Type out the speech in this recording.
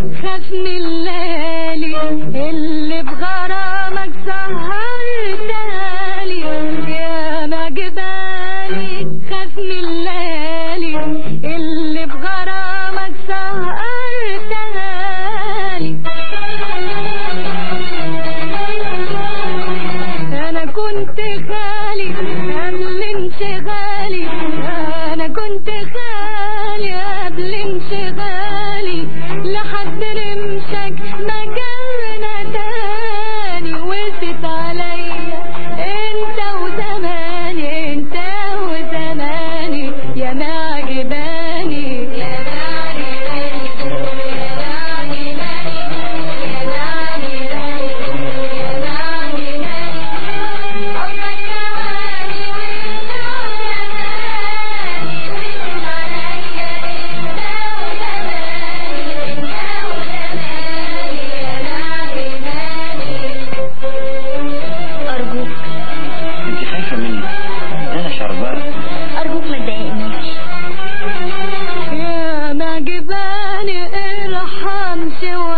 خافني الليالي اللي بغرامك سهرتها لي يا ما جبالي. خافني الليالي اللي بغرامك سهرتها لي. انا كنت خالي قبل انشغالي، انا كنت خالي قبل انشغالي، لحد رمشك ما جرنا تاني. وقست عليا انت وزماني، انت وزماني يا ما عجباني، يا ما عجباني، يا ما أرجوك ما تضايقنيش. يا ما جباني ارحم شوية.